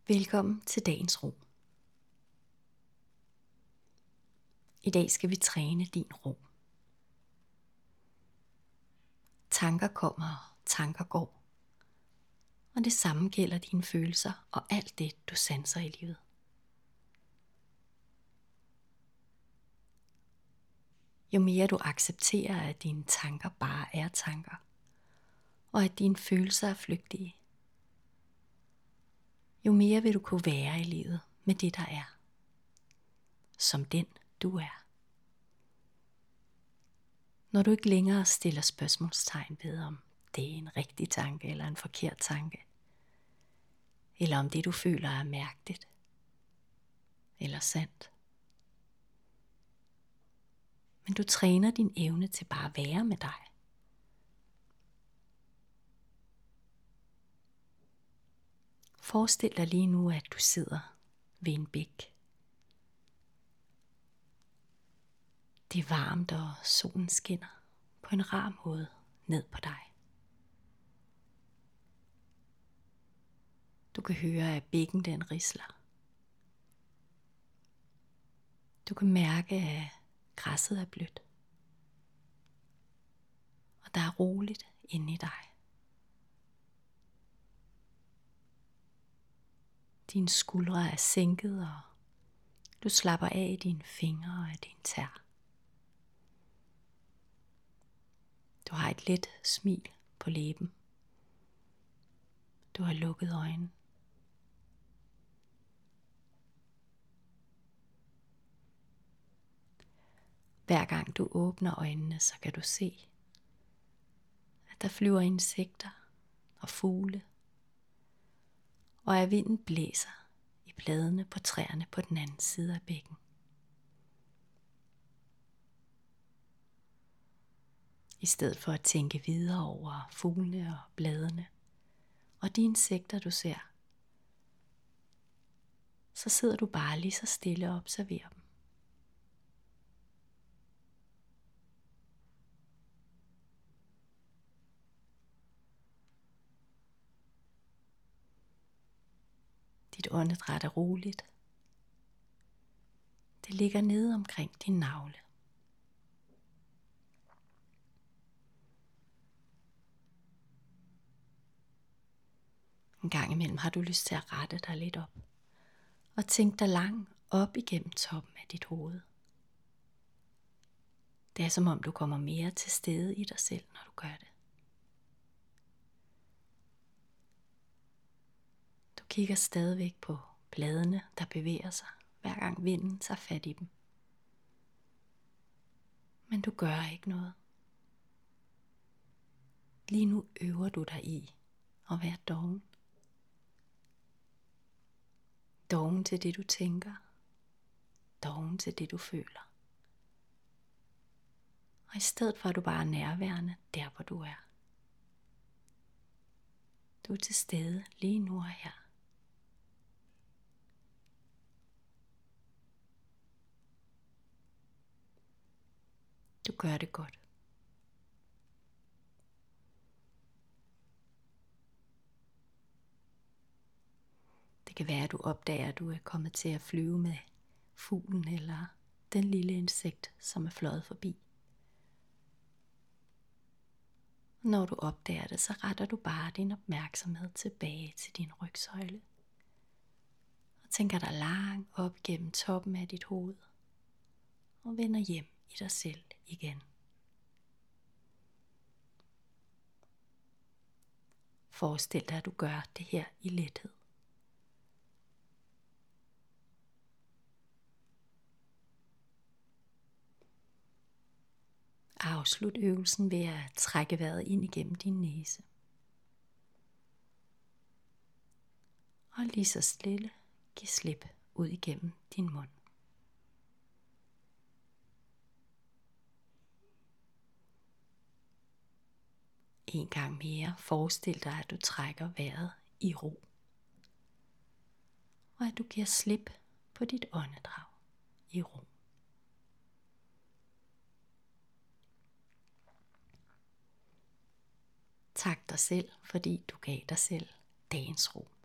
Velkommen til dagens ro. I dag skal vi træne din ro. Tanker kommer og tanker går. Og det samme gælder dine følelser og alt det, du sanser i livet. Jo mere du accepterer, at dine tanker bare er tanker, og at dine følelser er flygtige, jo mere vil du kunne være i livet med det, der er. Som den, du er. Når du ikke længere stiller spørgsmålstegn ved, om det er en rigtig tanke eller en forkert tanke, eller om det, du føler, er mærkeligt eller sandt. Men du træner din evne til bare at være med dig. Forestil dig lige nu, at du sidder ved en bæk. Det er varmt, og solen skinner på en rar måde ned på dig. Du kan høre, at bækken den risler. Du kan mærke, at græsset er blødt. Og der er roligt inde i dig. Dine skuldre er sænket, og du slapper af i dine fingre og i dine tær. Du har et let smil på læben. Du har lukket øjnene. Hver gang du åbner øjnene, så kan du se, at der flyver insekter og fugle, og at vinden blæser i bladene på træerne på den anden side af bækken. I stedet for at tænke videre over fuglene og bladene og de insekter du ser, så sidder du bare lige så stille og observerer dem. Dit åndedræt er roligt. Det ligger nede omkring din navle. En gang imellem har du lyst til at rette dig lidt op og tænke dig langt op igennem toppen af dit hoved. Det er som om du kommer mere til stede i dig selv, når du gør det. Du kigger stadigvæk på bladene, der bevæger sig, hver gang vinden tager fat i dem. Men du gør ikke noget. Lige nu øver du dig i at være doven. Doven til det du tænker. Doven til det du føler. Og i stedet for at du bare er nærværende der hvor du er. Du er til stede lige nu og her. Du gør det godt. Det kan være, at du opdager, at du er kommet til at flyve med fuglen eller den lille insekt, som er fløjet forbi. Når du opdager det, så retter du bare din opmærksomhed tilbage til din rygsøjle. Og tænker dig langt op gennem toppen af dit hoved. Og vender hjem i dig selv igen. Forestil dig, at du gør det her i lethed. Afslut øvelsen ved at trække vejret ind igennem din næse. Og lige så stille giv slip ud igennem din mund. En gang mere forestil dig, at du trækker vejret i ro. Og at du giver slip på dit åndedrag i ro. Tak dig selv, fordi du gav dig selv dagens ro.